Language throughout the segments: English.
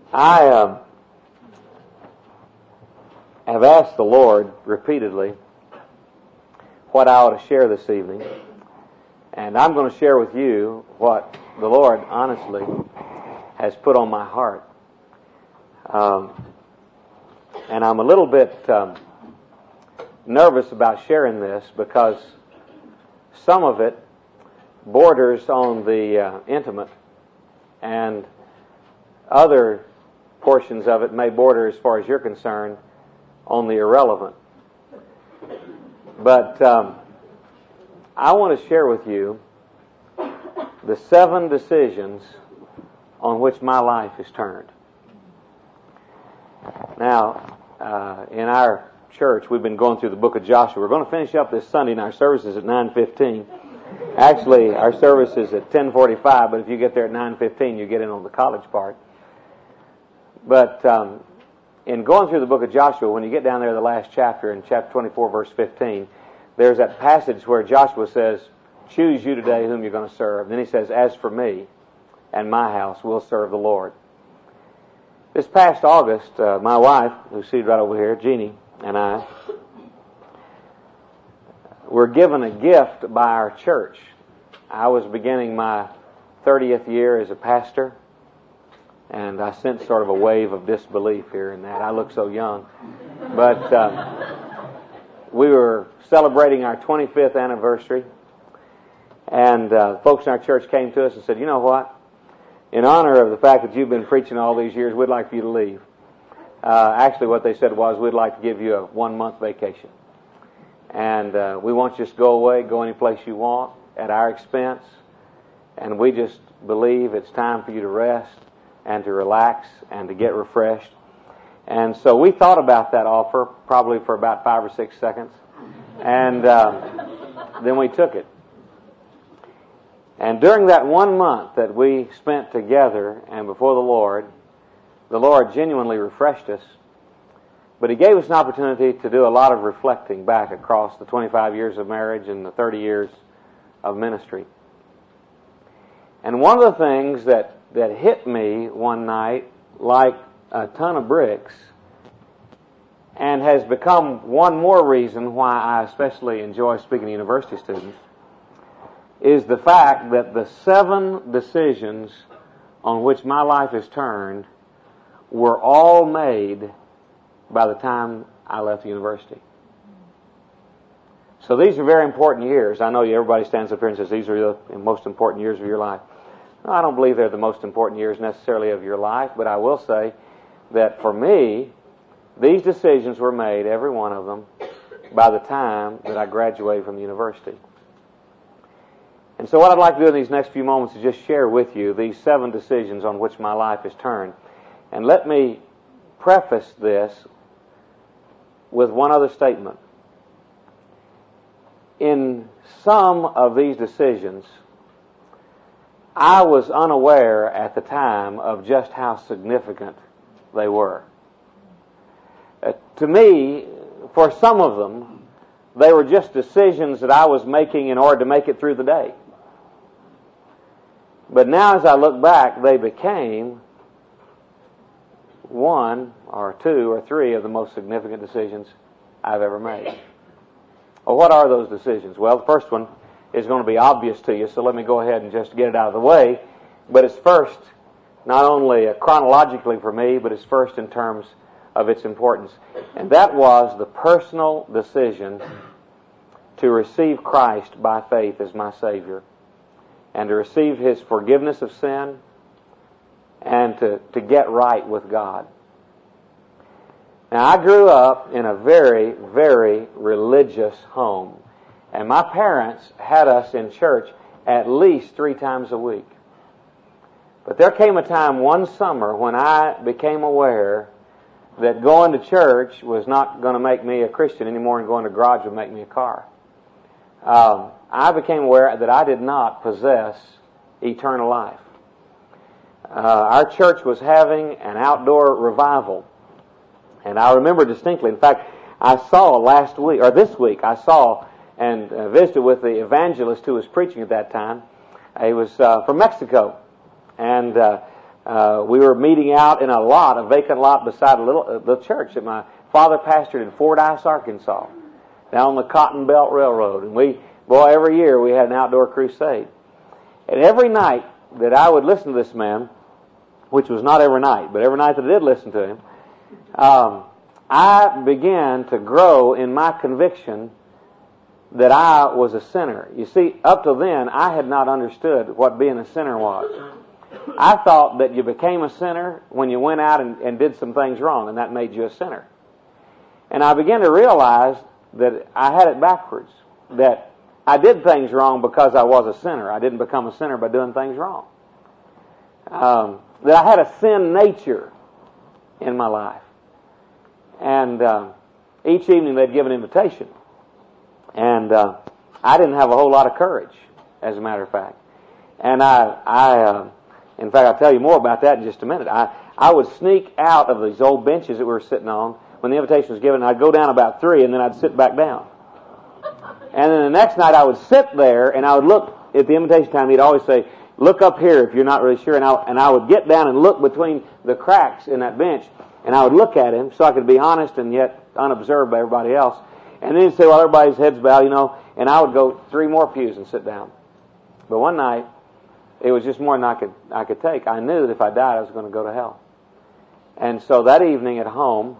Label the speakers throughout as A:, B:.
A: I have asked the Lord repeatedly what I ought to share this evening, and I'm going to share with you what the Lord honestly has put on my heart. And I'm a little bit nervous about sharing this because some of it borders on the intimate, and other portions of it may border, as far as you're concerned, on the irrelevant. But I want to share with you the 7 decisions on which my life is turned. Now, in our church, we've been going through the book of Joshua. We're going to finish up this Sunday, and our service is at 9:15. Actually, our service is at 10:45, but if you get there at 9:15, you get in on the college part. But in going through the book of Joshua, when you get down there to the last chapter, in chapter 24, verse 15, there's that passage where Joshua says, "Choose you today whom you're going to serve." Then he says, "As for me and my house, we'll serve the Lord." This past August, my wife, who's seated right over here, Jeannie, and I were given a gift by our church. I was beginning my 30th year as a pastor, and I sensed sort of a wave of disbelief here in that. I look so young. But we were celebrating our 25th anniversary, and folks in our church came to us and said, "You know what? In honor of the fact that you've been preaching all these years, we'd like for you to leave." Actually, what they said was, "We'd like to give you a 1-month vacation. And we want you to just go away, go any place you want at our expense. And we just believe it's time for you to rest and to relax and to get refreshed." And so we thought about that offer probably for about 5 or 6 seconds. And then we took it. And during that 1 month that we spent together and before the Lord genuinely refreshed us. But He gave us an opportunity to do a lot of reflecting back across the 25 years of marriage and the 30 years of ministry. And one of the things that hit me one night like a ton of bricks, and has become one more reason why I especially enjoy speaking to university students, is the fact that the 7 decisions on which my life is turned were all made by the time I left the university. So these are very important years. I know everybody stands up here and says these are the most important years of your life. No, I don't believe they're the most important years necessarily of your life, but I will say that for me, these decisions were made, every one of them, by the time that I graduated from the university. And so what I'd like to do in these next few moments is just share with you these 7 decisions on which my life is turned. And let me preface this with one other statement. In some of these decisions, I was unaware at the time of just how significant they were. To me, for some of them, they were just decisions that I was making in order to make it through the day. But now as I look back, they became 1 or 2 or 3 of the most significant decisions I've ever made. Well, what are those decisions? Well, the first one is going to be obvious to you, so let me go ahead and just get it out of the way. But it's first, not only chronologically for me, but it's first in terms of its importance. And that was the personal decision to receive Christ by faith as my Savior, and to receive His forgiveness of sin, and to get right with God. Now, I grew up in a very, very religious home, and my parents had us in church at least 3 times a week. But there came a time one summer when I became aware that going to church was not going to make me a Christian anymore, and going to garage would make me a car. I became aware that I did not possess eternal life. Our church was having an outdoor revival, and I remember distinctly. In fact, I saw this week, I saw and visited with the evangelist who was preaching at that time. He was from Mexico, and we were meeting out in a vacant lot beside a little church that my father pastored in Fordyce, Arkansas, down on the Cotton Belt Railroad. And every year we had an outdoor crusade. And every night that I would listen to this man, which was not every night, but every night that I did listen to him, I began to grow in my conviction that I was a sinner. You see, up till then, I had not understood what being a sinner was. I thought that you became a sinner when you went out and did some things wrong, and that made you a sinner. And I began to realize that I had it backwards, that I did things wrong because I was a sinner. I didn't become a sinner by doing things wrong. That I had a sin nature in my life. And each evening they'd give an invitation. And I didn't have a whole lot of courage, as a matter of fact. And in fact, I'll tell you more about that in just a minute. I would sneak out of these old benches that we were sitting on when the invitation was given. I'd go down about 3, and then I'd sit back down. And then the next night I would sit there, and I would look at the invitation time. He'd always say, "Look up here if you're not really sure." And I would get down and look between the cracks in that bench, and I would look at him so I could be honest and yet unobserved by everybody else. And then he'd say, "Well, everybody's heads bowed, and I would go 3 more pews and sit down. But one night, it was just more than I could take. I knew that if I died, I was going to go to hell. And so that evening at home,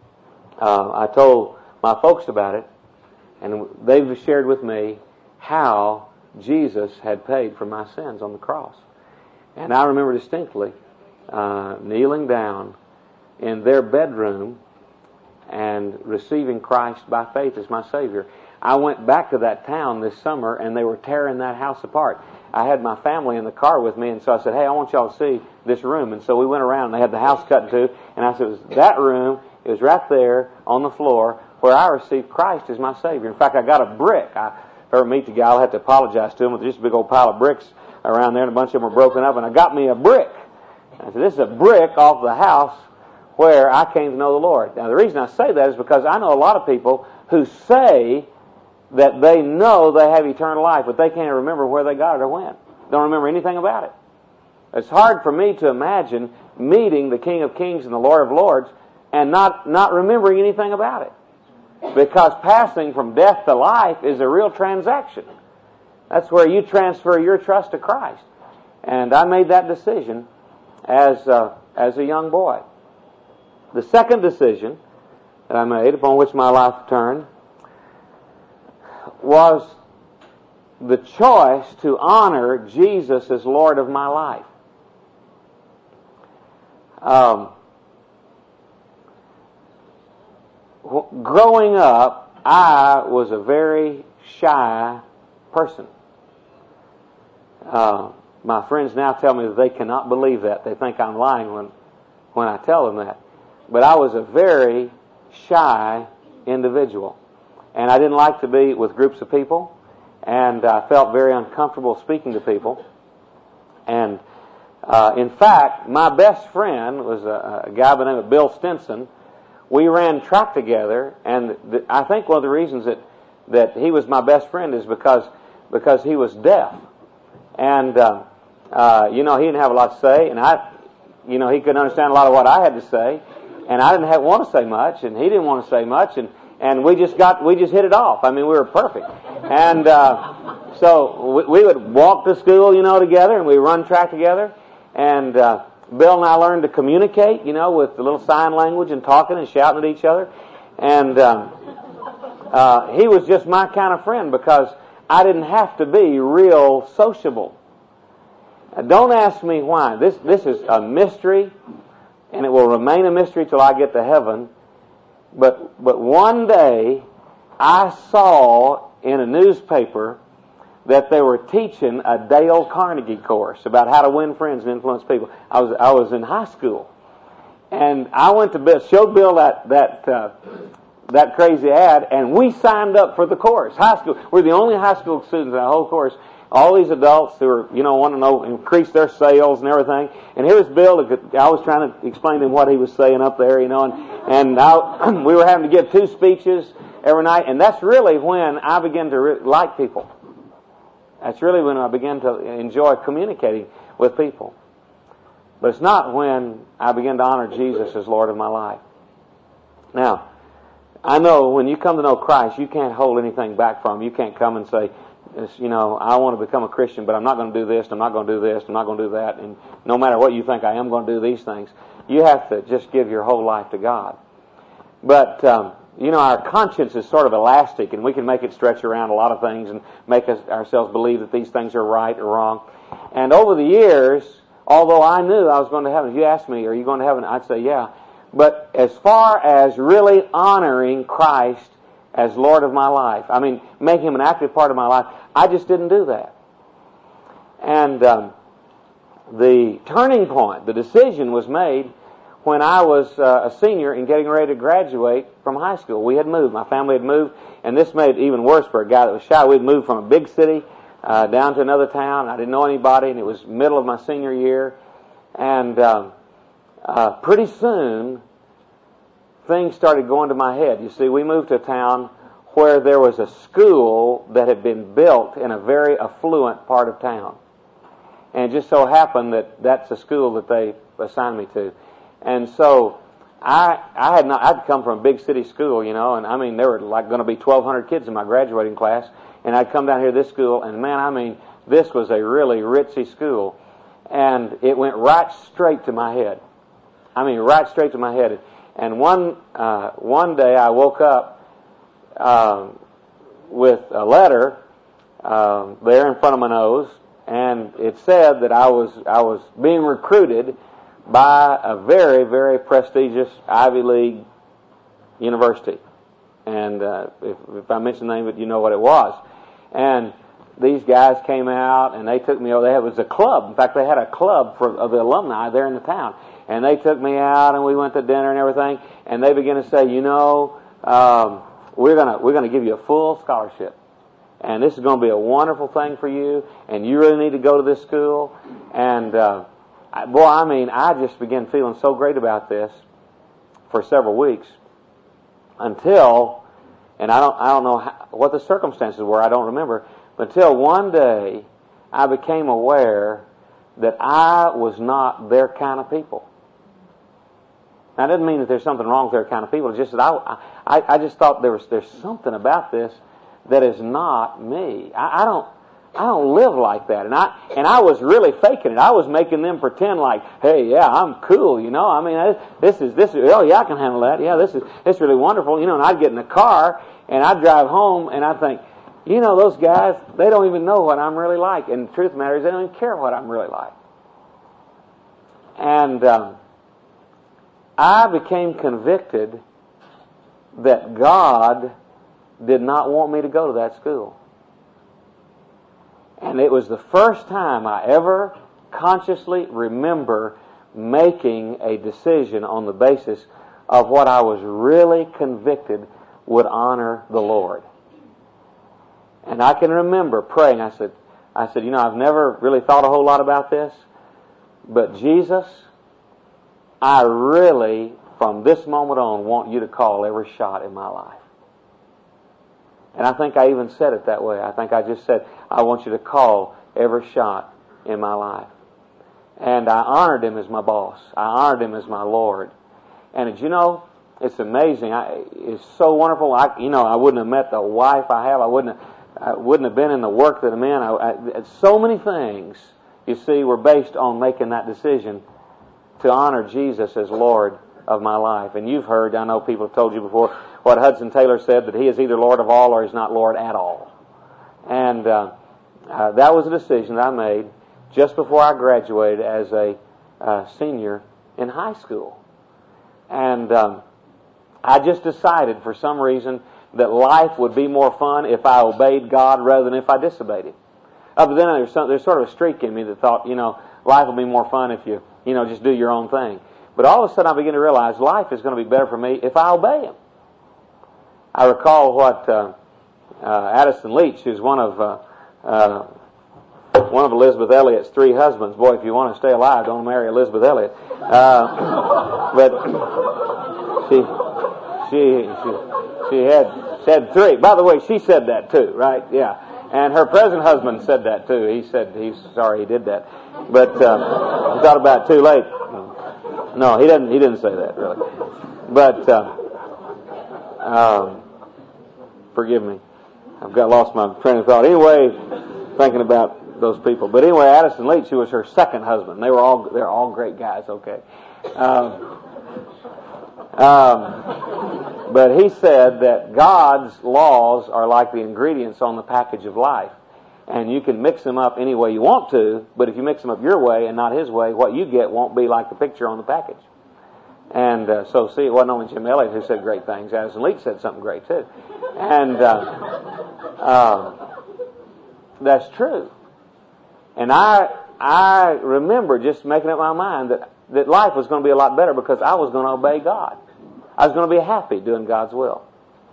A: I told my folks about it, and they've shared with me how Jesus had paid for my sins on the cross. And I remember distinctly kneeling down in their bedroom and receiving Christ by faith as my Savior. I went back to that town this summer, and they were tearing that house apart. I had my family in the car with me, and so I said, "Hey, I want y'all to see this room." And so we went around, and they had the house cut in two, and I said, "It was that room, it was right there on the floor where I received Christ as my Savior." In fact, I got a brick. If I ever meet the guy, I'll have to apologize to him. With just a big old pile of bricks around there, and a bunch of them were broken up, and I got me a brick. I said, "This is a brick off the house where I came to know the Lord." Now, the reason I say that is because I know a lot of people who say that they know they have eternal life, but they can't remember where they got it or when. Don't remember anything about it. It's hard for me to imagine meeting the King of Kings and the Lord of Lords and not remembering anything about it. Because passing from death to life is a real transaction. That's where you transfer your trust to Christ. And I made that decision as a young boy. The second decision that I made, upon which my life turned, was the choice to honor Jesus as Lord of my life. Growing up, I was a very shy person. My friends now tell me that they cannot believe that. They think I'm lying when I tell them that. But I was a very shy individual. And I didn't like to be with groups of people. And I felt very uncomfortable speaking to people. And in fact, my best friend was a guy by the name of Bill Stinson. We ran track together, and I think one of the reasons that he was my best friend is because he was deaf. And, he didn't have a lot to say, and he couldn't understand a lot of what I had to say, and I didn't want to say much, and he didn't want to say much, and we just hit it off. I mean, we were perfect. And so we would walk to school, together, and we run track together. And Bill and I learned to communicate, with the little sign language and talking and shouting at each other. And he was just my kind of friend because I didn't have to be real sociable. Don't ask me why. This is a mystery, and it will remain a mystery till I get to heaven. But one day, I saw in a newspaper that they were teaching a Dale Carnegie course about how to win friends and influence people. I was in high school, and I went to Bill, showed Bill that crazy ad, and we signed up for the course. High school, we're the only high school students in that whole course. All these adults who are, want to increase their sales and everything. And here's Bill. I was trying to explain to him what he was saying up there, and we were having to give 2 speeches every night. And that's really when I began to like people. That's really when I began to enjoy communicating with people. But it's not when I begin to honor Jesus as Lord of my life. Now, I know when you come to know Christ, you can't hold anything back from him. You can't come and say, I want to become a Christian, but I'm not going to do this, I'm not going to do this, I'm not going to do that, and no matter what you think, I am going to do these things. You have to just give your whole life to God. But, our conscience is sort of elastic, and we can make it stretch around a lot of things and make ourselves believe that these things are right or wrong. And over the years, although I knew I was going to heaven, if you asked me, are you going to heaven? I'd say, yeah. But as far as really honoring Christ as Lord of my life, making him an active part of my life, I just didn't do that. And the turning point, the decision was made when I was a senior and getting ready to graduate from high school. We had moved. My family had moved, and this made it even worse for a guy that was shy. We'd moved from a big city down to another town. I didn't know anybody, and it was middle of my senior year. And pretty soon, things started going to my head. You see, we moved to a town where there was a school that had been built in a very affluent part of town. And it just so happened that that's a school that they assigned me to. And so I'd come from a big city school, and there were like going to be 1,200 kids in my graduating class, and I'd come down here to this school, and man, this was a really ritzy school, and it went right straight to my head. Right straight to my head. And one day I woke up with a letter there in front of my nose, and it said that I was being recruited by a very, very prestigious Ivy League university. And if I mention the name of it, you know what it was. And these guys came out, and they took me over. It was a club. In fact, they had a club of the alumni there in the town. And they took me out, and we went to dinner and everything. And they began to say, we're gonna give you a full scholarship, and this is going to be a wonderful thing for you. And you really need to go to this school. And I just began feeling so great about this for several weeks until, and I don't know what the circumstances were. I don't remember. But until one day, I became aware that I was not their kind of people. Now, that doesn't mean that there's something wrong with their kind of people. It's just that I just thought there's something about this that is not me. I don't live like that. And I was really faking it. I was making them pretend like, hey, yeah, I'm cool, this is, oh yeah, I can handle that. Yeah, this is really wonderful, and I'd get in the car and I'd drive home and I'd think, those guys, they don't even know what I'm really like. And the truth of the matter is, they don't even care what I'm really like. And I became convicted that God did not want me to go to that school. And it was the first time I ever consciously remember making a decision on the basis of what I was really convicted would honor the Lord. And I can remember praying. I said, I've never really thought a whole lot about this, but Jesus, I really, from this moment on, want you to call every shot in my life. And I think I even said it that way. I think I just said, I want you to call every shot in my life. And I honored him as my boss. I honored him as my Lord. And it's amazing. It's so wonderful. I wouldn't have met the wife I have. I wouldn't have been in the work that I'm in. So many things, you see, were based on making that decision to honor Jesus as Lord of my life. And you've heard, I know people have told you before, what Hudson Taylor said, that he is either Lord of all or he's not Lord at all. And that was a decision that I made just before I graduated as a senior in high school. And I just decided for some reason that life would be more fun if I obeyed God rather than if I disobeyed Him. Up to then, there's sort of a streak in me that thought, life will be more fun if you, just do your own thing. But all of a sudden I began to realize life is going to be better for me if I obey Him. I recall what Addison Leach, who's one of Elizabeth Elliot's 3 husbands. Boy, if you want to stay alive, don't marry Elizabeth Elliot. But she had 3. By the way, she said that too, right? Yeah. And her present husband said that too. He said he's sorry he did that, but he thought about it too late. No, he didn't say that really. But forgive me, I've lost my train of thought. Anyway, thinking about those people. But anyway, Addison Leach, who was her second husband, they're all great guys. Okay. But he said that God's laws are like the ingredients on the package of life. And you can mix them up any way you want to, but if you mix them up your way and not his way, what you get won't be like the picture on the package. And so, see, it wasn't only Jim Elliott who said great things. Addison Leach said something great, too. And that's true. And I remember just making up my mind that life was going to be a lot better because I was going to obey God. I was going to be happy doing God's will.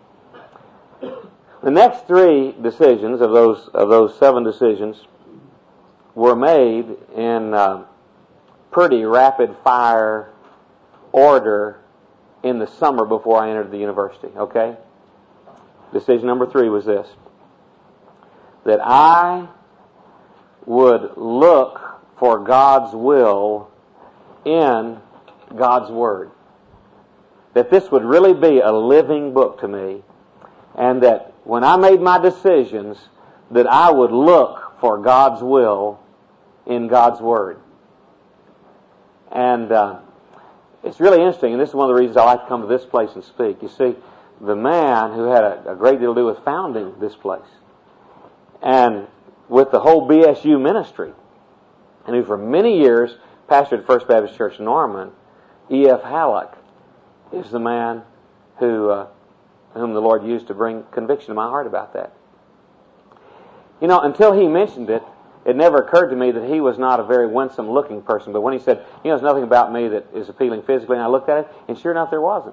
A: The next three decisions of those 7 decisions were made in pretty rapid fire order in the summer before I entered the university. Okay? Decision number 3 was this: that I would look for God's will in God's Word. That this would really be a living book to me, and that when I made my decisions, that I would look for God's will in God's Word. And it's really interesting, and this is one of the reasons I like to come to this place and speak. You see, the man who had a great deal to do with founding this place, and with the whole BSU ministry, and who for many years pastored First Baptist Church Norman, E.F. Halleck, is the man whom the Lord used to bring conviction to my heart about that. You know, until he mentioned it, it never occurred to me that he was not a very winsome-looking person. But when he said, you know, there's nothing about me that is appealing physically, and I looked at it, and sure enough, there wasn't.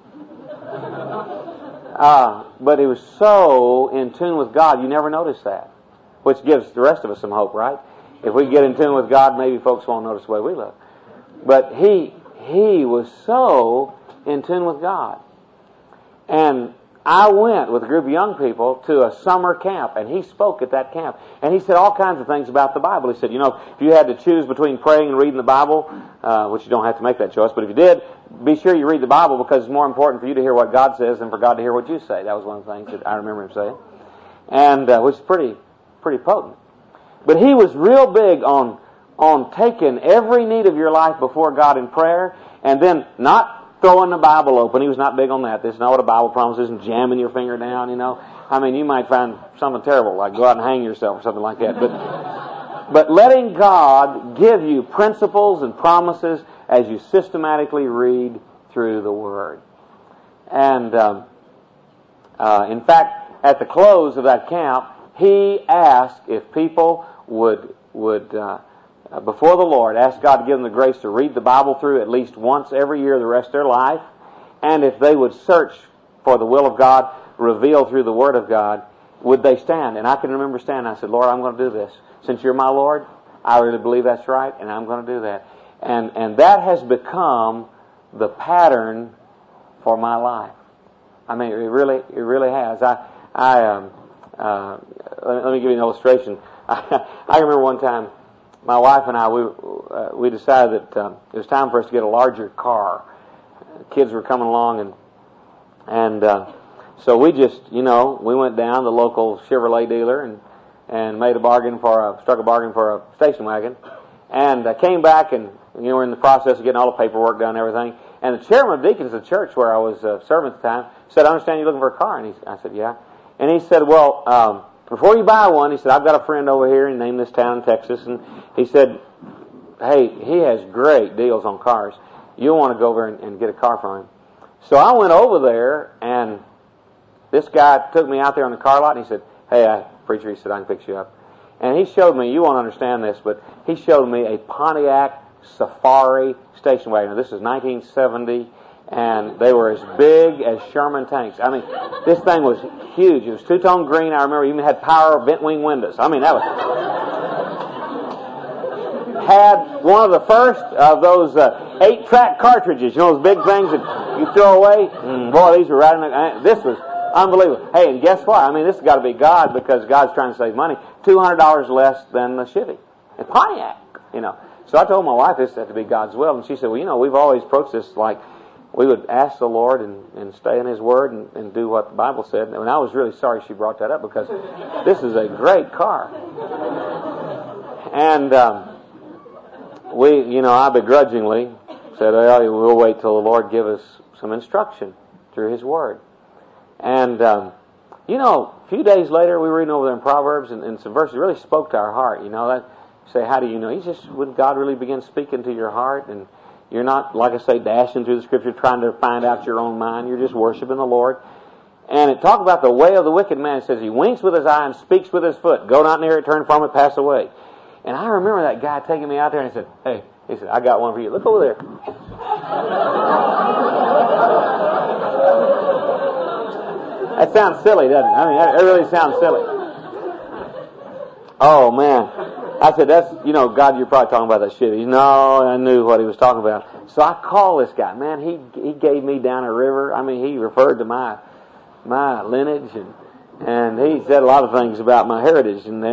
A: But he was so in tune with God, you never notice that. Which gives the rest of us some hope, right? If we get in tune with God, maybe folks won't notice the way we look. But he was so in tune with God. And I went with a group of young people to a summer camp, and he spoke at that camp. And he said all kinds of things about the Bible. He said, you know, if you had to choose between praying and reading the Bible, which you don't have to make that choice, but if you did, be sure you read the Bible because it's more important for you to hear what God says than for God to hear what you say. That was one of the things that I remember him saying. And which is pretty potent. But he was real big on taking every need of your life before God in prayer, and then not throwing the Bible open. He was not big on that. This is not what a Bible promises, and jamming your finger down, you know. I mean, you might find something terrible, like go out and hang yourself or something like that. But letting God give you principles and promises as you systematically read through the Word. And in fact, at the close of that camp, he asked if people would before the Lord, ask God to give them the grace to read the Bible through at least once every year the rest of their life, and if they would search for the will of God revealed through the Word of God, would they stand? And I can remember standing. I said, Lord, I'm going to do this. Since you're my Lord, I really believe that's right, and I'm going to do that. And that has become the pattern for my life. I mean, it really has. Let me give you an illustration. I remember one time, my wife and I, we decided that it was time for us to get a larger car. Kids were coming along, and so we just, we went down to the local Chevrolet dealer and made struck a bargain for a station wagon, and came back and we're in the process of getting all the paperwork done and everything. And the chairman of deacons of the church where I was serving at the time said, "I understand you're looking for a car." And I said, "Yeah." And he said, "Well, before you buy one," he said, "I've got a friend over here," and named this town in Texas, and he said, "Hey, he has great deals on cars. You'll want to go over and get a car from him." So I went over there, and this guy took me out there on the car lot, and he said, "Hey, preacher," he said, "I can fix you up." And he showed me, you won't understand this, but he showed me a Pontiac Safari station wagon. Now, this is 1970, and they were as big as Sherman tanks. I mean, this thing was huge. It was two-tone green. I remember it even had power bent wing windows. I mean, that was... had one of the first of those 8-track cartridges, those big things that you throw away. Boy, these were right in the... This was Unbelievable. Hey, and guess what? I mean, this has got to be God because God's trying to save money. $200 less than the Chevy. And Pontiac, So I told my wife this had to be God's will, and she said, well, we've always approached this like we would ask the Lord and stay in His Word and do what the Bible said. And I was really sorry she brought that up because this is a great car. And I begrudgingly said, well, we'll wait till the Lord give us some instruction through His Word. And, a few days later, we were reading over there in Proverbs, and some verses really spoke to our heart. Say, how do you know? It's just when God really begins speaking to your heart, and you're not, like I say, dashing through the Scripture trying to find out your own mind. You're just worshiping the Lord. And it talked about the way of the wicked man. It says, he winks with his eye and speaks with his foot. Go not near it, turn from it, pass away. And I remember that guy taking me out there and he said, hey, I got one for you. Look over there. That sounds silly, doesn't it? I mean, that really sounds silly. Oh, man. I said, that's, God, you're probably talking about that shit. No, I knew what he was talking about. So I called this guy. Man, he gave me down a river. I mean, he referred to my lineage, and he said a lot of things about my heritage. And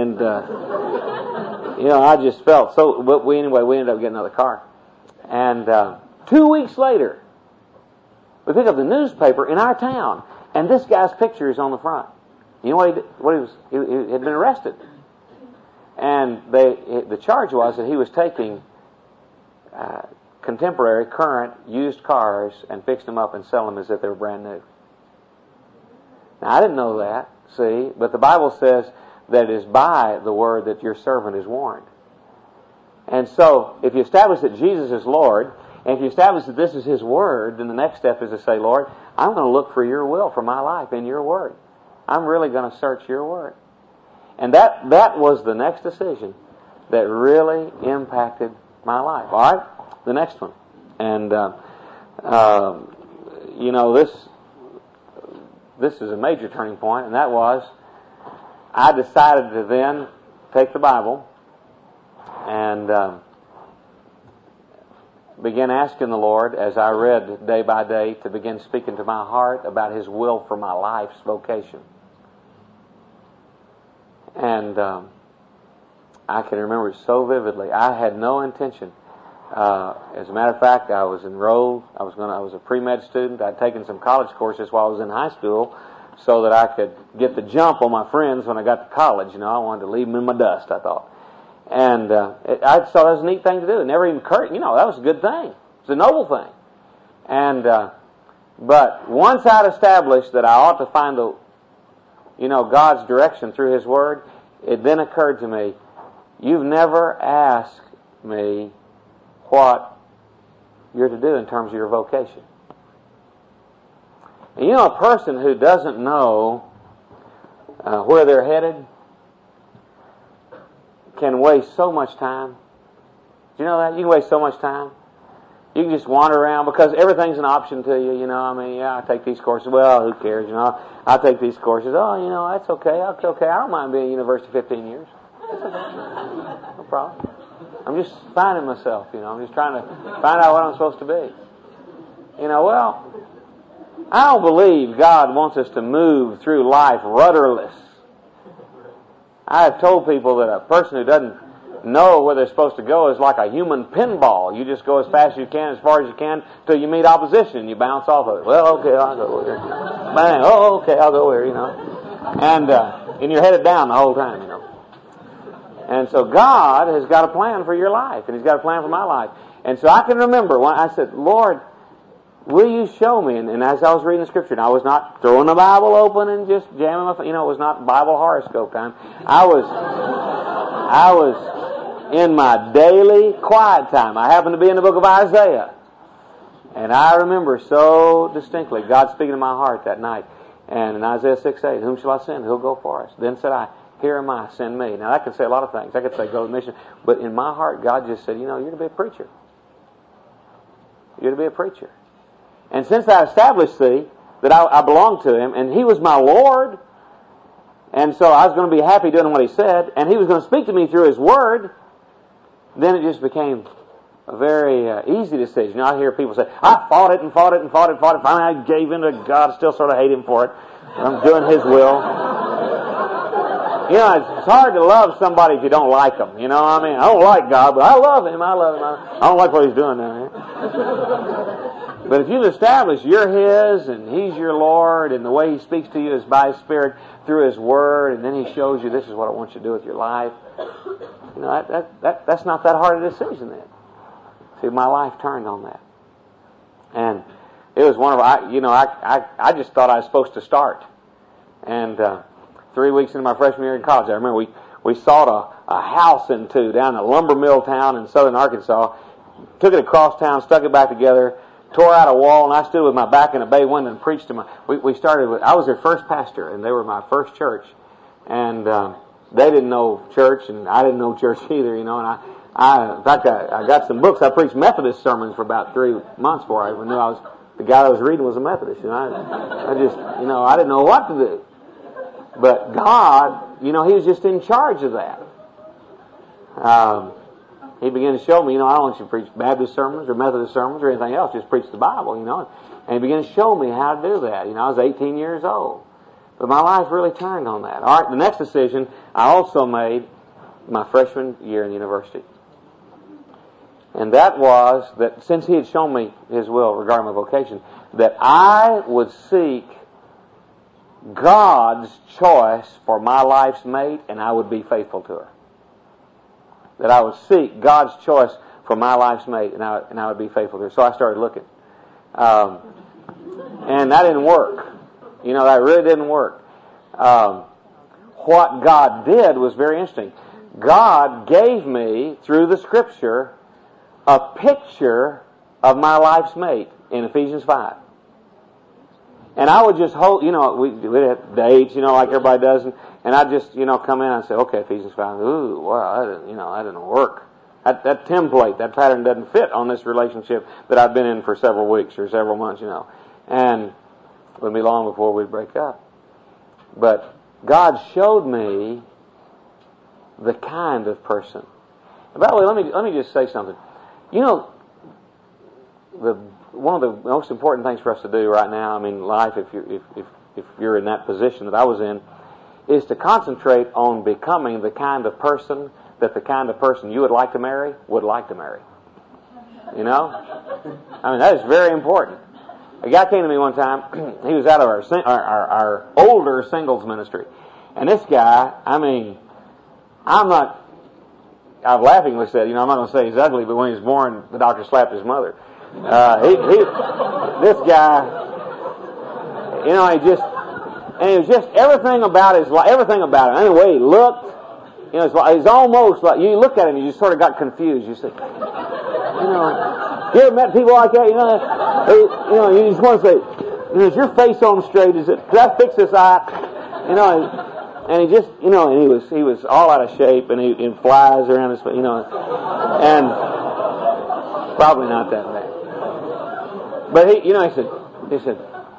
A: I just felt so, but we ended up getting another car. And 2 weeks later, we picked up the newspaper in our town, and this guy's picture is on the front. You know what he did? He had been arrested. And the charge was that he was taking contemporary, current, used cars and fixing them up and selling them as if they were brand new. Now, I didn't know that, see, but the Bible says that it is by the word that your servant is warned. And so, if you establish that Jesus is Lord, and if you establish that this is His Word, then the next step is to say, Lord, I'm going to look for your will for my life in your Word. I'm really going to search your Word. And that was the next decision that really impacted my life. All right? The next one. And, this is a major turning point, and that was I decided to then take the Bible and begin asking the Lord as I read day by day to begin speaking to my heart about His will for my life's vocation. And I can remember it so vividly. I had no intention. As a matter of fact, I was enrolled. I was a pre-med student. I'd taken some college courses while I was in high school so that I could get the jump on my friends when I got to college. I wanted to leave them in my dust, I thought. And I thought that was a neat thing to do. It never even occurred. That was a good thing. It was a noble thing. And but once I'd established that I ought to find God's direction through His Word, it then occurred to me, you've never asked me what you're to do in terms of your vocation. And a person who doesn't know where they're headed can waste so much time. Do you know that? You can waste so much time. You can just wander around because everything's an option to you, I take these courses. Well, who cares, I'll take these courses. Oh, that's okay. That's okay. I don't mind being at university 15 years. That's okay. No problem. I'm just finding myself, I'm just trying to find out what I'm supposed to be. Well, I don't believe God wants us to move through life rudderless. I have told people that a person who doesn't know where they're supposed to go is like a human pinball. You just go as fast as you can, as far as you can, till you meet opposition and you bounce off of it. Well, okay, I'll go here. Bang, okay, I'll go here, And you're headed down the whole time, And so God has got a plan for your life, and He's got a plan for my life. And so I can remember when I said, Lord, will you show me? And as I was reading the Scripture, and I was not throwing the Bible open and just jamming my, it was not Bible horoscope time. I was in my daily quiet time. I happened to be in the book of Isaiah. And I remember so distinctly God speaking to my heart that night. And in Isaiah 6:8, whom shall I send? Who'll go for us? Then said I, here am I, send me. Now, I could say a lot of things. I could say go to mission. But in my heart, God just said, you're to be a preacher. You're to be a preacher. And since I established, that I belonged to Him, and He was my Lord, and so I was going to be happy doing what He said, and He was going to speak to me through His Word, then it just became a very easy decision. I hear people say, I fought it and fought it and fought it and fought it. Finally I gave in to God. I still sort of hate Him for it. I'm doing His will. You know, it's hard to love somebody if you don't like them. You know, I mean, I don't like God, but I love Him. I love Him. I don't like what He's doing down here. But if you've established you're His and He's your Lord, and the way He speaks to you is by His Spirit through His Word, and then He shows you this is what I want you to do with your life, you know, that's not that hard a decision then. See, my life turned on that. And it was one of, I just thought I was supposed to start. And 3 weeks into my freshman year in college, I remember we sought a house down in a lumber mill town in southern Arkansas, took it across town, stuck it back together, tore out a wall, and I stood with my back in a bay window and preached to I was their first pastor, and they were my first church. And they didn't know church, and I didn't know church either, you know, and in fact, I got some books. I preached Methodist sermons for about 3 months before I even knew the guy I was reading was a Methodist. You know, I just, you know, I didn't know what to do. But God, you know, He was just in charge of that. He began to show me, you know, I don't want you to preach Baptist sermons or Methodist sermons or anything else. Just preach the Bible, you know. And He began to show me how to do that. You know, I was 18 years old. But my life really turned on that. All right, the next decision I also made my freshman year in university. And that was that since He had shown me His will regarding my vocation, that I would seek God's choice for my life's mate, and I would be faithful to her. That I would seek God's choice for my life's mate, and I would be faithful to her. So I started looking. And that didn't work. You know, that really didn't work. What God did was very interesting. God gave me, through the Scripture, a picture of my life's mate in Ephesians 5. And I would just hold, you know, we'd have dates, you know, like everybody does, and I'd just, you know, come in and say, okay, Ephesians 5, ooh, wow, that didn't work. That template, that pattern doesn't fit on this relationship that I've been in for several weeks or several months, you know. And it wouldn't be long before we'd break up. But God showed me the kind of person. And by the way, let me just say something. You know, one of the most important things for us to do right now, I mean, in life, if you're in that position that I was in, is to concentrate on becoming the kind of person that the kind of person you would like to marry would like to marry. You know? I mean, that is very important. A guy came to me one time. He was out of our older singles ministry. And this guy, I mean, I've laughingly said, you know, I'm not going to say he's ugly, but when he was born, the doctor slapped his mother. This guy, you know, it was just everything about him, and the way he looked, you know, it's almost like, you look at him, you just sort of got confused. You say, you know, you ever met people like that, you know, you just want to say, you know, is your face on straight? Could I fix this eye? You know, and he just, you know, and he was all out of shape, and he flies around his face, you know, and probably not that bad. But he, you know, he said,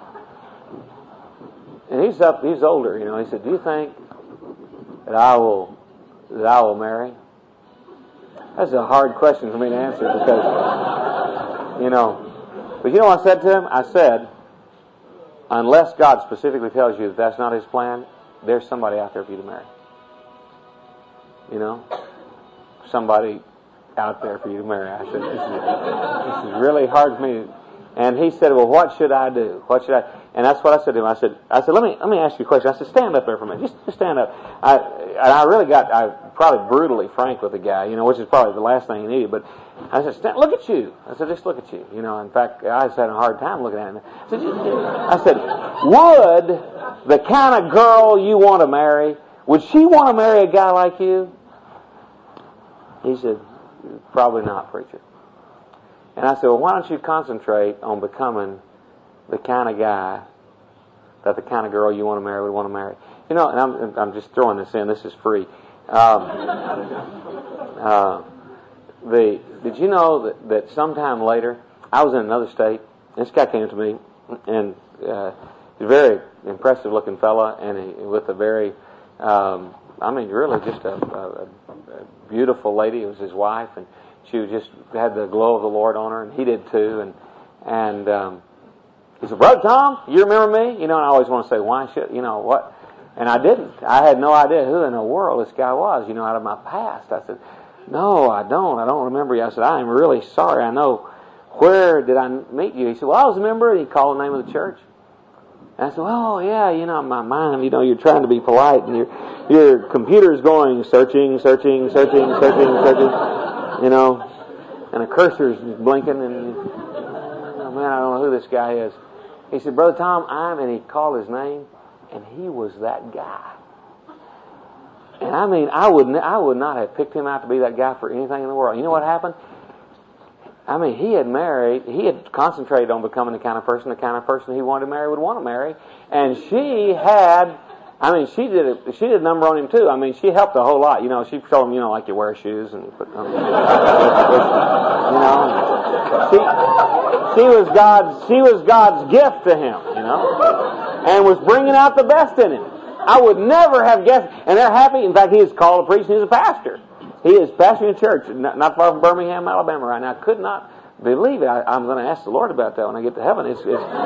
A: and he's older, you know, he said, do you think that I will marry? That's a hard question for me to answer because, you know, but you know what I said to him? I said, unless God specifically tells you that that's not His plan, there's somebody out there for you to marry. You know? Somebody out there for you to marry. I said, this is really hard for me. And he said, well, what should I do? What should I? And that's what I said to him. I said, let me ask you a question. I said, stand up there for a minute. Just stand up. I probably brutally frank with the guy, you know, which is probably the last thing he needed. But I said, look at you. I said, just look at you. You know, in fact, I was having a hard time looking at him. I said, would the kind of girl you want to marry, would she want to marry a guy like you? He said, probably not, preacher. And I said, well, why don't you concentrate on becoming the kind of guy that the kind of girl you want to marry would want to marry? You know, and I'm just throwing this in. This is free. Did you know that sometime later, I was in another state. This guy came to me, and he's a very impressive-looking fella, and with a very, really just a beautiful lady. It was his wife, and She was just had the glow of the Lord on her, and he did too. And he said, "Brother Tom, you remember me?" And I always want to say, "Why should what?" And I didn't. I had no idea who in the world this guy was. Out of my past. I said, "No, I don't. I don't remember you." I said, "I am really sorry. I know. Where did I meet you?" He said, "Well, I was a member." And he called the name of the church. And I said, "Oh, yeah, my mind, you're trying to be polite, and your computer's going searching, and a cursor's blinking, and oh man, I don't know who this guy is." He said, "Brother Tom, and he called his name, and he was that guy." And I would not have picked him out to be that guy for anything in the world. You know what happened? He had concentrated on becoming the kind of person he wanted to marry would want to marry. And she had, she did a number on him too. She helped a whole lot. She told him, like you wear shoes and put, she was God's gift to him, and was bringing out the best in him. I would never have guessed, and they're happy. In fact, he is called a priest and he's a pastor. He is pastoring a church not far from Birmingham, Alabama right now. I could not believe it. I'm going to ask the Lord about that when I get to heaven. It's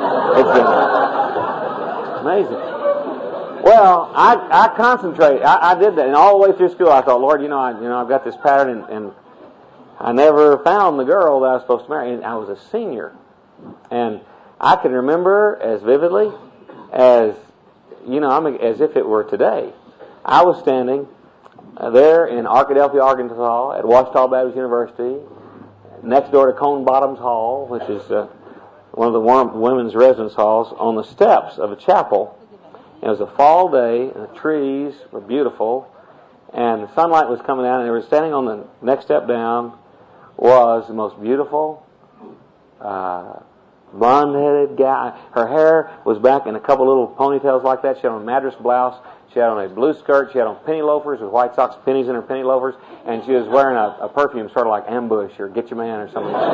A: amazing. Well, I concentrated. I did that, and all the way through school, I thought, Lord, I've got this pattern, and I never found the girl that I was supposed to marry. And I was a senior, and I can remember as vividly as as if it were today. I was standing there in Arkadelphia, Arkansas, at Ouachita Baptist University, next door to Cone Bottoms Hall, which is one of the women's residence halls, on the steps of a chapel. It was a fall day, and the trees were beautiful, and the sunlight was coming down, and they were standing on the next step down was the most beautiful, blonde-headed guy. Her hair was back in a couple little ponytails like that. She had on a Madras blouse. She had on a blue skirt. She had on penny loafers with white socks, pennies in her penny loafers, and she was wearing a perfume sort of like Ambush or Get Your Man or something like that.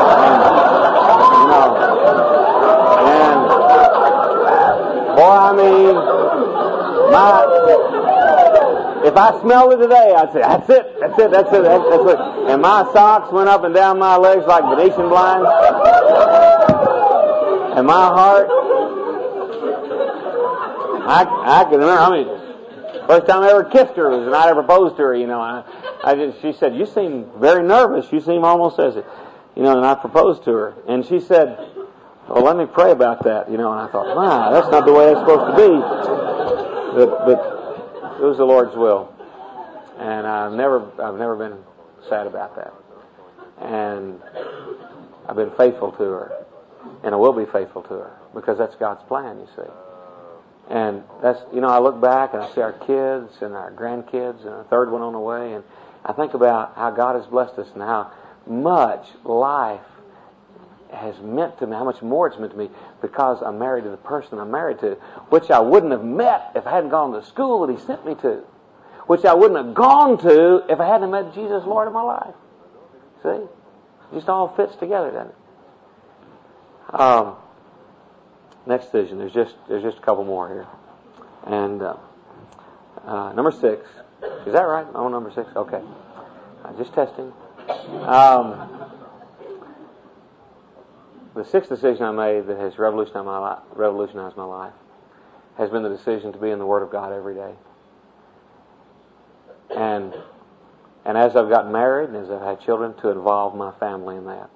A: And boy, if I smelled it today, I'd say, that's it. And my socks went up and down my legs like Venetian blinds. And my heart, I can remember, first time I ever kissed her was the night I proposed to her, she said, "You seem very nervous. You seem almost as it, and I proposed to her. And she said, "Well, let me pray about that," and I thought, wow, that's not the way it's supposed to be. But it was the Lord's will. And I've never been sad about that. And I've been faithful to her. And I will be faithful to her, because that's God's plan, you see. And that's, I look back and I see our kids and our grandkids and a third one on the way, and I think about how God has blessed us and how much life has meant to me, how much more it's meant to me, because I'm married to the person I'm married to, which I wouldn't have met if I hadn't gone to the school that He sent me to, which I wouldn't have gone to if I hadn't met Jesus, Lord of my life. See? It just all fits together, doesn't it? Next decision. There's just a couple more here, and number 6. Is that right? Oh, number 6. Okay. Just testing. The 6th decision I made that has revolutionized my life has been the decision to be in the Word of God every day. And as I've gotten married and as I've had children, to involve my family in that.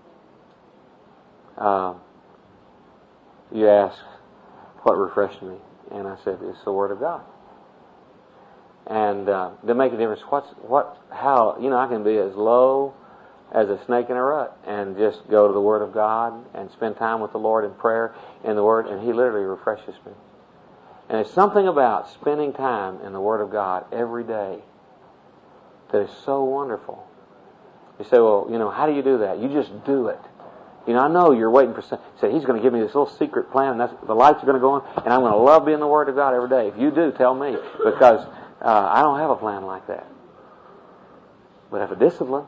A: You ask, what refreshed me? And I said, it's the Word of God. And to make a difference, how I can be as low as a snake in a rut and just go to the Word of God and spend time with the Lord in prayer in the Word, and He literally refreshes me. And there's something about spending time in the Word of God every day that is so wonderful. You say, well, how do you do that? You just do it. I know you're waiting for say He's going to give me this little secret plan, and that's the lights are going to go on, and I'm going to love being in the Word of God every day. If you do, tell me, because I don't have a plan like that. But I have a discipline.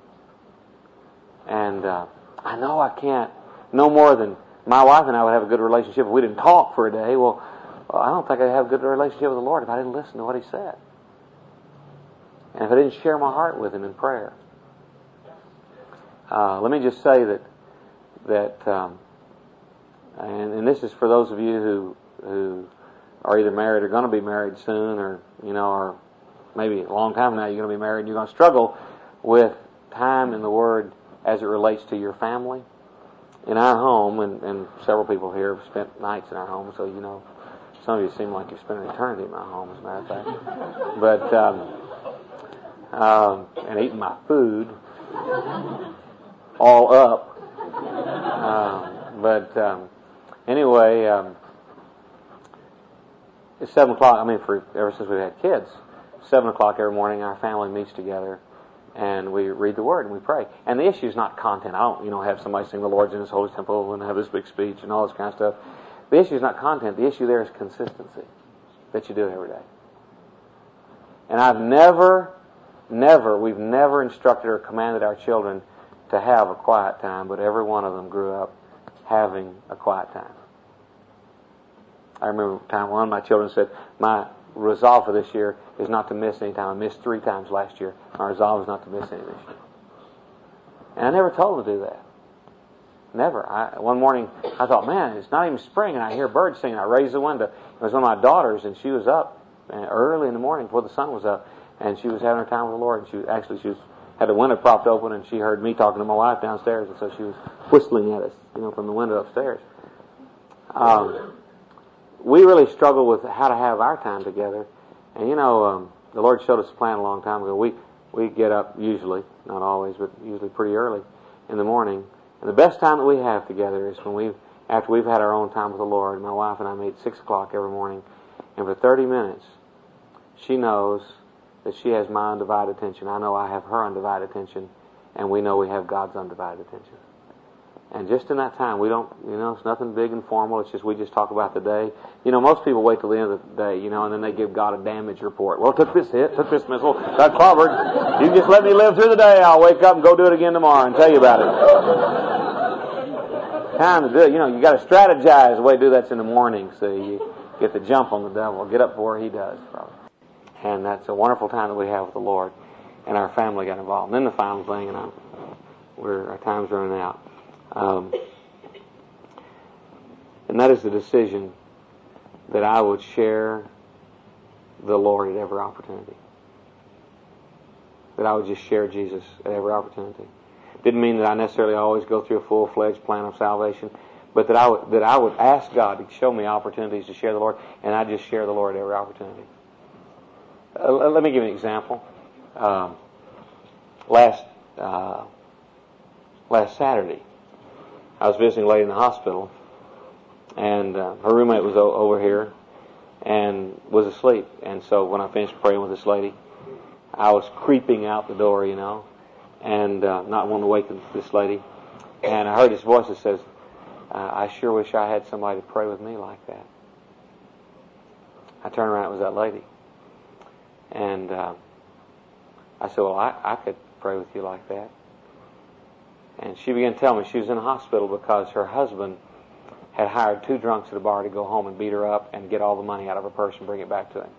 A: And I know I can't, no more than my wife and I would have a good relationship if we didn't talk for a day. Well, I don't think I'd have a good relationship with the Lord if I didn't listen to what He said. And if I didn't share my heart with Him in prayer. Let me just say that and this is for those of you who are either married or going to be married soon, or maybe a long time from now you're going to be married, and you're going to struggle with time in the Word as it relates to your family. In our home, and several people here have spent nights in our home, so some of you seem like you've spent an eternity in my home, as a matter of fact. But and eating my food all up. Anyway, it's 7 o'clock. Ever since we've had kids, 7 o'clock every morning, our family meets together, and we read the Word and we pray. And the issue is not content. I don't, have somebody sing "The Lord's in His holy temple" and have this big speech and all this kind of stuff. The issue is not content. The issue there is consistency, that you do it every day. And we've never instructed or commanded our children to have a quiet time, but every one of them grew up having a quiet time. I remember a time one of my children said, "My resolve for this year is not to miss any time. I missed 3 times last year. My resolve is not to miss any this year." And I never told them to do that. Never. One morning, I thought, man, it's not even spring, and I hear birds singing. I raised the window. It was one of my daughters, and she was up early in the morning before the sun was up, and she was having her time with the Lord. And she had the window propped open, and she heard me talking to my wife downstairs, and so she was whistling at us, from the window upstairs. We really struggle with how to have our time together. And the Lord showed us a plan a long time ago. We get up usually, not always, but usually pretty early in the morning. And the best time that we have together is after we've had our own time with the Lord. My wife and I meet at 6 o'clock every morning. And for 30 minutes, she knows that she has my undivided attention. I know I have her undivided attention. And we know we have God's undivided attention. And just in that time, we don't, it's nothing big and formal. It's just, we just talk about the day. Most people wait till the end of the day, and then they give God a damage report. Well, took this hit, took this missile, got clobbered. You just let me live through the day. I'll wake up and go do it again tomorrow and tell you about it. Time to do it. You got to strategize. The way to do that's in the morning, so you get the jump on the devil. Get up before he does, probably. And that's a wonderful time that we have with the Lord. And our family got involved. And then the final thing, and our time's running out. And that is the decision that I would share the Lord at every opportunity. That I would just share Jesus at every opportunity. Didn't mean that I necessarily always go through a full-fledged plan of salvation, but that I would ask God to show me opportunities to share the Lord, and I just share the Lord at every opportunity. Let me give you an example. Last Saturday, I was visiting a lady in the hospital, and her roommate was over here and was asleep. And so when I finished praying with this lady, I was creeping out the door, and not wanting to wake this lady. And I heard this voice that says, "I sure wish I had somebody to pray with me like that." I turned around, it was that lady. And I said, "Well, I could pray with you like that." And she began to tell me she was in the hospital because her husband had hired 2 drunks at a bar to go home and beat her up and get all the money out of her purse and bring it back to him.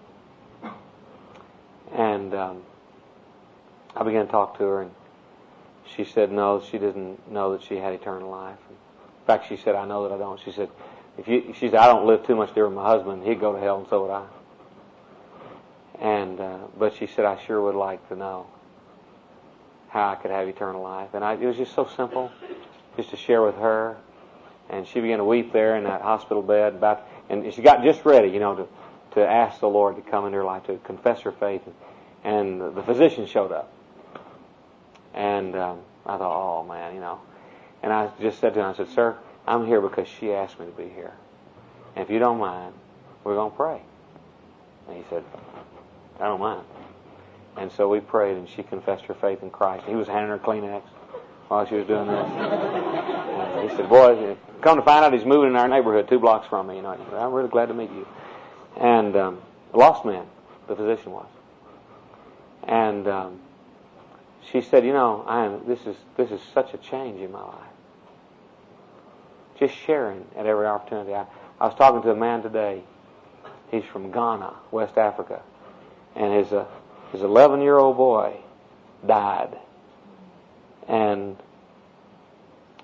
A: And I began to talk to her, and she said no, she didn't know that she had eternal life. In fact, she said, "I know that I don't." She said, she said, "I don't live too much near my husband. He'd go to hell, and so would I." And but she said, "I sure would like to know how I could have eternal life." And it was just so simple, just to share with her. And she began to weep there in that hospital bed, and she got just ready, to ask the Lord to come into her life, to confess her faith. And the physician showed up. And I thought, oh man, And I just said to him, I said, "Sir, I'm here because she asked me to be here. And if you don't mind, we're going to pray." And he said, "I don't mind." And so we prayed, and she confessed her faith in Christ. He was handing her Kleenex while she was doing this. And he said, "Boy, come to find out he's moving in our neighborhood 2 blocks from me. I said, I'm really glad to meet you." And a lost man, the physician was. And she said, this is such a change in my life. Just sharing at every opportunity. I was talking to a man today. He's from Ghana, West Africa. And his 11-year-old boy died. And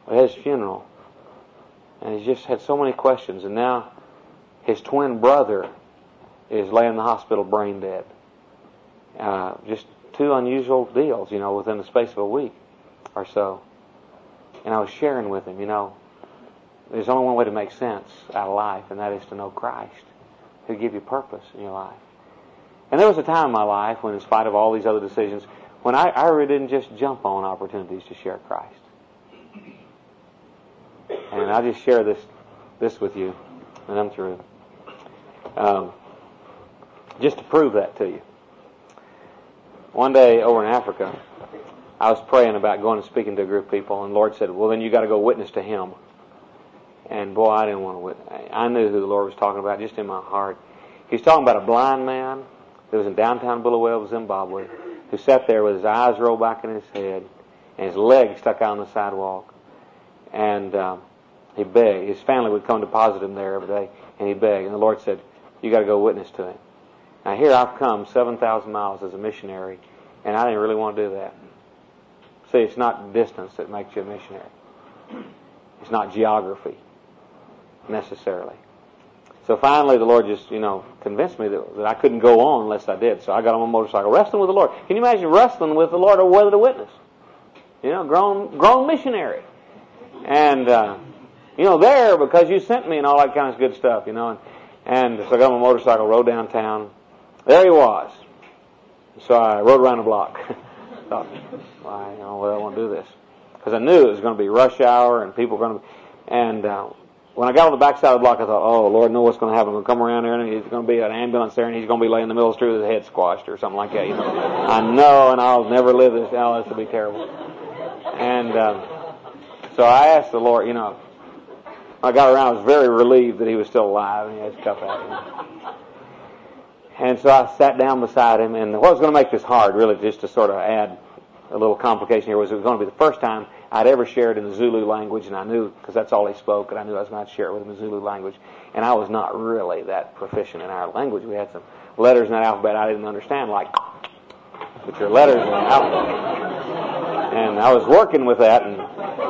A: at his funeral. And he's just had so many questions. And now his twin brother is laying in the hospital brain dead. Just two unusual deals, within the space of a week or so. And I was sharing with him, there's only one way to make sense out of life, and that is to know Christ, who give you purpose in your life. And there was a time in my life when, in spite of all these other decisions, when I really didn't just jump on opportunities to share Christ. And I'll just share this with you, and I'm through. Just to prove that to you. One day over in Africa, I was praying about going and speaking to a group of people, and the Lord said, well, then you got to go witness to him. And boy, I didn't want to witness. I knew who the Lord was talking about just in my heart. He was talking about a blind man that was in downtown Bulawayo, Zimbabwe, who sat there with his eyes rolled back in his head and his legs stuck out on the sidewalk. And he begged. His family would come deposit him there every day, and he begged. And the Lord said, you got to go witness to him. Now here I've come 7,000 miles as a missionary, and I didn't really want to do that. See, it's not distance that makes you a missionary. It's not geography, necessarily. So finally the Lord just, convinced me that I couldn't go on unless I did. So I got on my motorcycle, wrestling with the Lord. Can you imagine wrestling with the Lord or whether to witness? Grown missionary. And, there because you sent me and all that kind of good stuff, And so I got on my motorcycle, rode downtown. There he was. So I rode around the block. Thought, I want to do this. Because I knew it was going to be rush hour and people were going to be... And when I got on the back side of the block, I thought, oh, Lord, know what's going to happen. I'm going to come around there and there's going to be an ambulance there and he's going to be laying in the middle of the street with his head squashed or something like that. I know, and I'll never live this. Oh, this will be terrible. And so I asked the Lord, I got around, I was very relieved that he was still alive and he had his cup out. And so I sat down beside him, and what was going to make this hard, really, just to sort of add a little complication here, was it was going to be the first time I'd ever shared in the Zulu language, and I knew, because that's all he spoke, and I knew I was going to have to share it with him in Zulu language, and I was not really that proficient in our language. We had some letters in that alphabet I didn't understand, like, which are letters in the alphabet. And I was working with that, and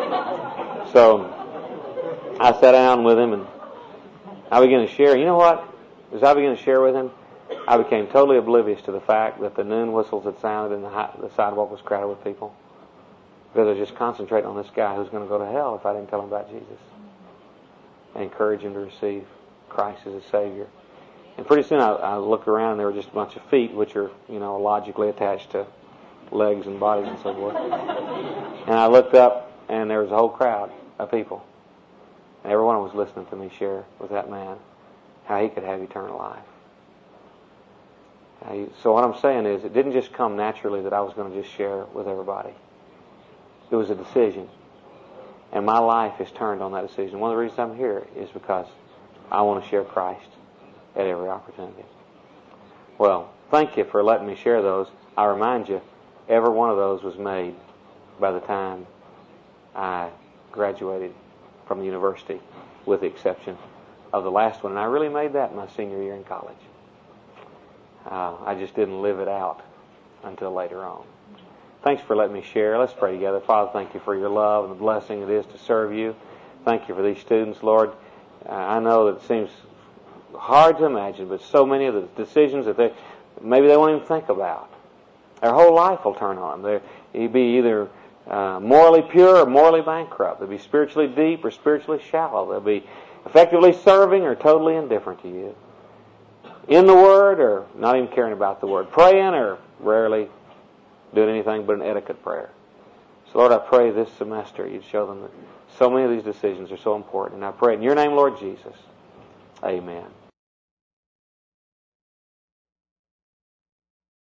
A: so I sat down with him, and I began to share. You know what? As I began to share with him, I became totally oblivious to the fact that the noon whistles had sounded and the sidewalk was crowded with people. Because I was just concentrating on this guy who's going to go to hell if I didn't tell him about Jesus. And encourage him to receive Christ as a Savior. And pretty soon I looked around and there were just a bunch of feet which are, logically attached to legs and bodies and so forth. And I looked up and there was a whole crowd of people. And everyone was listening to me share with that man how he could have eternal life. So what I'm saying is, it didn't just come naturally that I was going to just share with everybody. It was a decision. And my life is turned on that decision. One of the reasons I'm here is because I want to share Christ at every opportunity. Well, thank you for letting me share those. I remind you, every one of those was made by the time I graduated from the university, with the exception of the last one. And I really made that my senior year in college. I just didn't live it out until later on. Thanks for letting me share. Let's pray together. Father, thank you for your love and the blessing it is to serve you. Thank you for these students, Lord. I know that it seems hard to imagine, but so many of the decisions that maybe they won't even think about. Their whole life will turn on them. They'll be either morally pure or morally bankrupt. They'll be spiritually deep or spiritually shallow. They'll be effectively serving or totally indifferent to you. In the Word or not even caring about the Word. Praying or rarely doing anything but an etiquette prayer. So Lord, I pray this semester you'd show them that so many of these decisions are so important. And I pray in your name, Lord Jesus. Amen.